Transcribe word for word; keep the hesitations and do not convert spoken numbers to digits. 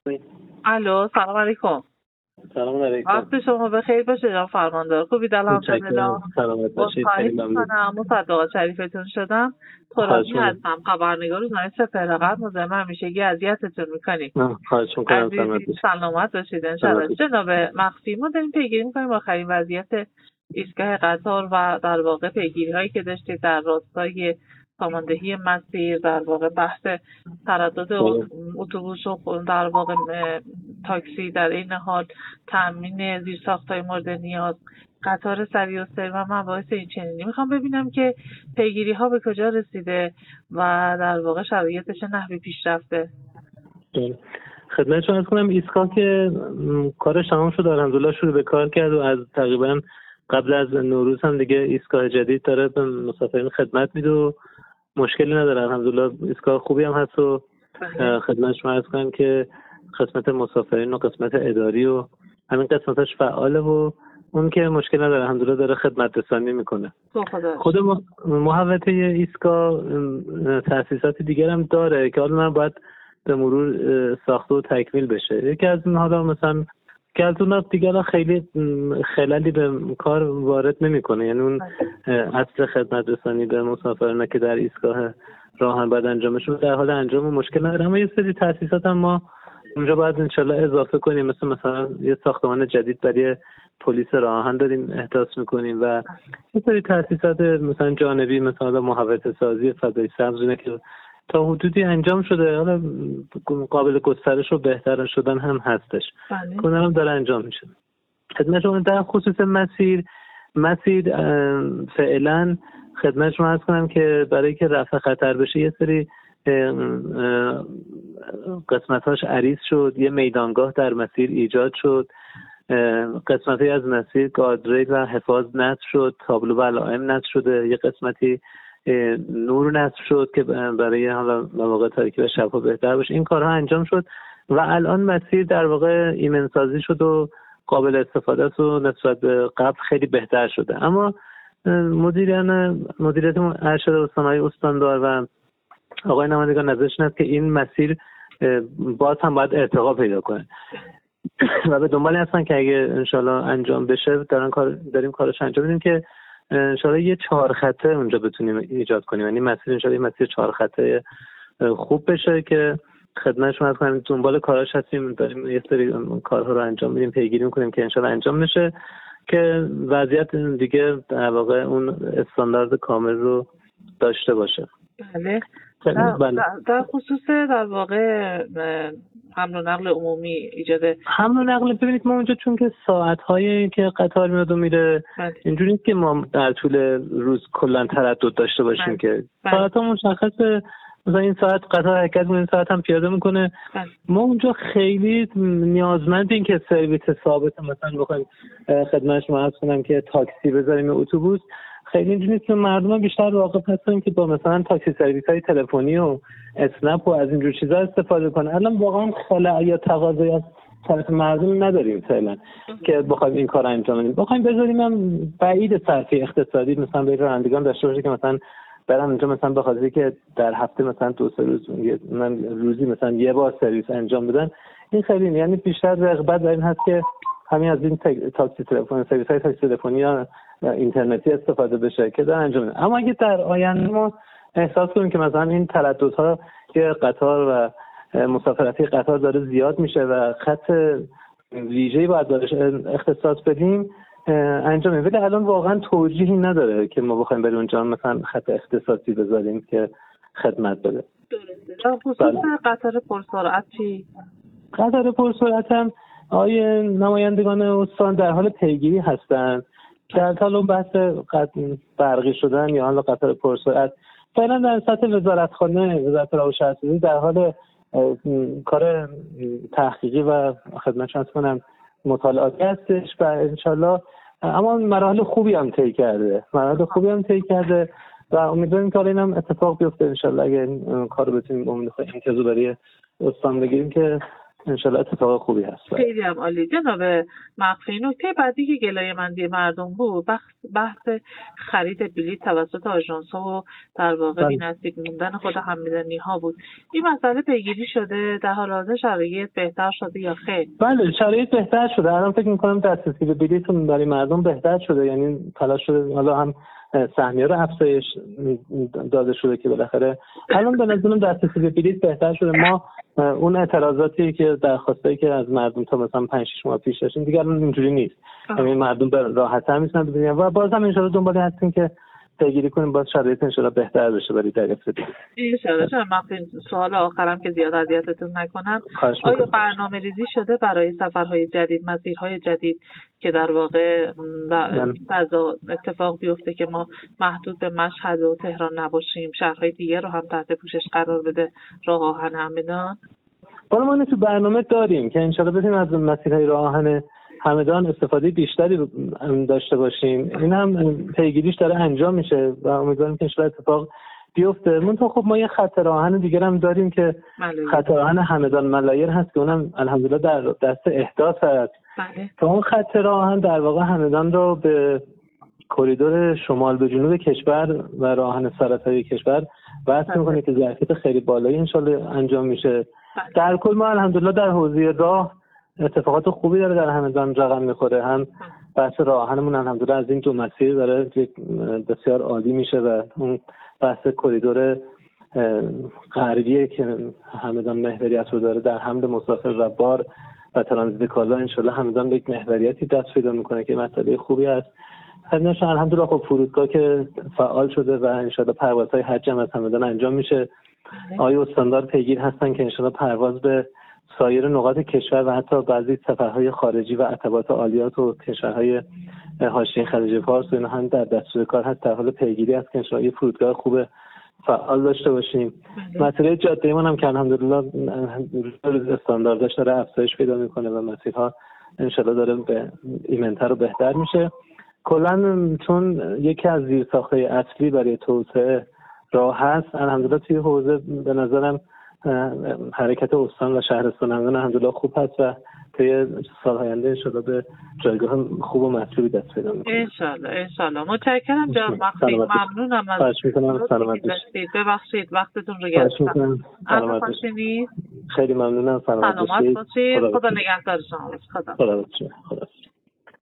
الو سلام علیکم. سلام علیکم. وقت شما بخیر باشه جناب فرماندار. خوبید الحمدلله. سلامت باشید. خیلی ممنونم. مصدق شریفتون شدم. خرابی هستم، خبرنگار روزنامه سپهر. مزاحم همیشگی اذیتتون میکنیم. خواهش میکنم. سلامت باشید ان شاء الله. جناب مخفی، ما داریم پیگیری میکنیم آخرین وضعیت ایستگاه قطار و در واقع پیگیری هایی که داشتید در راستای ساماندهی مسیر، در واقع بحث تردد اتوبوس و در واقع تاکسی، در این حال تامین زیرساخت‌های مورد نیاز، قطار سریع السیر و مباحث این چنینی. میخوام ببینم که پیگیری ها به کجا رسیده و در واقع شرایطش نحوی پیش رفته. خدمتتون عرض کنم ایستگاه که کارش تمام شد الحمدلله شروع به کار کرد و از تقریبا قبل از نوروز هم دیگه ایستگاه جدید داره به مسافرین خدمت میده و مشکلی نداره الحمدلله. ایستگاه خوبی هم هست و خدمت شما عرض کنم که قسمت مسافرین و قسمت اداری و همین قسمتش فعاله و اون که مشکل نداره الحمدلله داره خدمت رسانی میکنه. خود محوطه ایستگاه تأسیسات دیگر هم داره که حالا من باید به مرور ساخته و تکمیل بشه. یکی از این حالا مثلا که از اون دیگر خیلی خللی به کار وارد نمیکنه، یعنی اون اصل خدمت رسانی به مسافران که در ایستگاه راهن باید انجامش بشه در حال انجام مشکل نداره. اما یه سری تأسیسات هم ما اونجا باید انشالله اضافه کنیم، مثل مثلا یه ساختمان جدید برای پلیس راهن داریم احداث میکنیم و یه سری تأسیسات مثلا جانبی مثلا محوطه سازی فضای سبز اینه که تا حدودی انجام شده، حالا قابل گسترش و بهتر شدن هم هستش. کنم هم داره انجام میشه. خدمت شما در خصوص مسیر مسیر فعلا خدمت شما عرض کنم که برای که رفع خطر بشه یه سری قسمتاش عریض شد، یه میدانگاه در مسیر ایجاد شد، قسمتی از مسیر گاردریل و حفاظ نصب شد، تابلو و علائم نصب شده، یه قسمتی نور نصب شد که برای حالا مواقع تاریکی و شب‌ها بهتر باشه. این کارها انجام شد و الان مسیر در واقع ایمن سازی شد و قابل استفاده است و نسبت به قبل خیلی بهتر شده. اما مدیران مدیریت ارشد استان‌های استاندار و آقای نمایندگان نظرشون است که این مسیر باز هم باید ارتقا پیدا کنه و به دنبال هستن که اگه انشالله انجام بشه دارن کار داریم کارش انجام میدیم که انشالله یه چهار خطه اونجا بتونیم ایجاد کنیم، یعنی مسیر انشالله یه مسیر چهار خطه خوب بشه که خدمت شما هستیم. دنبال کاراش هستیم، داریم یه سری کارها رو انجام میدیم، پیگیری میکنیم که انشالله انجام بشه که وضعیت دیگه در واقع اون استاندارد کامل رو داشته باشه. بله. در, در خصوص در واقع حمل و نقل عمومی ایجاد حمل و نقل، ببینید ما اونجا چون که ساعت‌هایی که قطار میاد و میره اینجوری نیست که ما در طول روز کلا تردد داشته باشیم بله. که ساعت‌ها مشخصه، مثلا این ساعت قطار حرکت می‌کنه، این ساعت هم پیاده میکنه. ما اونجا خیلی نیازمند این که سرویس ثابت مثلا بخوایم خدمتش عرض کنم که تاکسی بذاریم اتوبوس، خیلی اینجوری نیست که مردم بیشتر واقف هستن که با مثلا تاکسی سرویس‌های تلفنی و اسنپ و از اینجور چیزا استفاده کنن. الان واقعا خلأ یا تقاضایی از طرف مردم نداریم فعلا که بخوایم این کار انجام بدیم. بخوایم بذاریم هم بعید صرفه اقتصادی مثلا به رانندگان داشته باشه که مثلا برن اونجا مثلا به خاطر که در هفته مثلا دو سه روز من روزی مثلا یه بار سرویس انجام بدن، این خیلی یعنی بیشتر رغبت در این هست که همین از این تاکسی تلفن سرویس‌های تاکسی تلفنی یا اینترنتی استفاده بشه که در انجام بدن. اما اگه در آینده ما احساس کنیم که مثلا این ترددها که قطار و مسافرتی قطار داره زیاد میشه و خط ویژه‌ای باید دارش اختصاص بدیم انجام میدیم، ولی الان واقعا توجیهی نداره که ما بخوایم بریم اونجا مثلا خط اختصاصی بذاریم که خدمت بده. درسته. خصوص قطار پرسرعت چی؟ قطار پرسرعت هم آقای نمایندگان استان در حال پیگیری هستن که در حال اون بحث برقی شدن یا حالا قطار پرسرعت فعلا در سطح وزارتخانه وزارت راه و شهرسازی در حال کار تحقیقی و خدمت شما کنم مطالعاتی هستش و انشالله اما مراحل خوبی هم طی کرده مراحل خوبی هم طی کرده و امیدواریم که این هم اتفاق بیفته انشالله. اگه این کار رو بتونیم امید خواهیم امتیازو برای استان بگیریم که انشالله اتفاق خوبی هست. خیلی هم عالی. جناب مخفی، نکته بعدی که گلایه‌مندی مردم بود بحث خرید بلیط توسط آژانس‌ها و در واقع بی‌نصیب موندن خود همدانی ها بود. این مسئله پیگیری شده؟ در حال حاضر شرایط بهتر شده یا خیر؟ بله شرایط بهتر شده. الان فکر می‌کنم دسترسی به بلیط برای مردم بهتر شده، یعنی تلاش شده حالا هم سهمیه رو افزایش داده شده که بالاخره الان به نظرم دسترسی به بلیط بهتر شده. ما اون اعتراضاتی که درخواستایی که از مردم تا مثلا پنج شش ماه پیش داشتیم دیگه الان اینجوری نیست. یعنی مردم به راحت‌تر میتونن ببینن و باز هم ان شاءالله دنبال هستیم که پیگیری کنیم باز شرایط ان شاءالله بهتر بشه برای دریافت بلیط. ان شاءالله. چون من سوال آخرم که زیاد اذیتتون نکنم، آیا برنامه‌ریزی شده برای سفرهای جدید، مسیرهای جدید که در واقع فضا اتفاق بیفته که ما محدود به مشهد و تهران نباشیم، شهرهای دیگه رو هم تحت پوشش قرار بده راه آهن همدان؟ بالا ما تو برنامه داریم که ان شاءالله بتونیم از مسیرهای راه آهن همدان استفاده بیشتری داشته باشیم. این هم پیگیریش داره انجام میشه و امیدواریم که ان شاءالله اتفاق بیفته. منتها خب ما یه خط راه آهن دیگه هم داریم که خط راه آهن همدان ملایر هست که اونم الحمدلله در دست احداث هست. بله. که اون خط راه آهن در واقع همدان رو به کریدور شمال به جنوب کشور و راه آهن سراسری کشور وصل می‌کنه که ظرفیت خیلی بالایی ان شاءالله انجام میشه. در کل ما الحمدلله در حوزه راه اتفاقات خوبی داره در همدان رقم میخوره. هم بحث راه آهنمون الحمدلله از این دو مسیر داره بسیار عالی میشه و اون بحث کریدور غربی که همدان محوریت رو داره در حمل مسافر و بار و ترانزیت کالا ان شاءالله همدان به یک محوریتی دست پیدا میکنه که مسئله خوبی است. خدمتش الحمدلله خب فرودگاه که فعال شده و ان شاءالله پروازهای حج هم از همدان انجام میشه. آیا استاندار پیگیر هستن که ان شاءالله پرواز به سایر نقاط کشور و حتی بعضی سفرهای خارجی و عتبات عالیات و کشورهای حاشیه خلیج فارس و اینا هم در دستور کار هست. در حال پیگیری است که ان شاءالله فرودگاه خوب فعال داشته باشیم. مسئله جاده ایمون هم که الحمدلله استانداردش داره افزایش پیدا میکنه و مسیرها ان شاءالله داره به ایمن‌تر و بهتر میشه. کلا چون یکی از زیرساخت‌های اصلی برای توسعه راه هست، الحمدلله توی حوزه به نظرم حرکت استان و شهرستان همدان الحمدلله خوب هست و طی سال‌های آینده انشاءالله به جایگاه خوب و مطلوبی دست پیدا می‌کنه. انشاءالله انشاءالله. متشکرم جناب مخفی. ممنونم از خواهش می‌کنم. سلامت باشید. ببخشید وقتتون رو گرفتم. سلامت باشید. خیلی ممنونم. سلامت باشید. خدا نگهدار شما. خدا. خدا.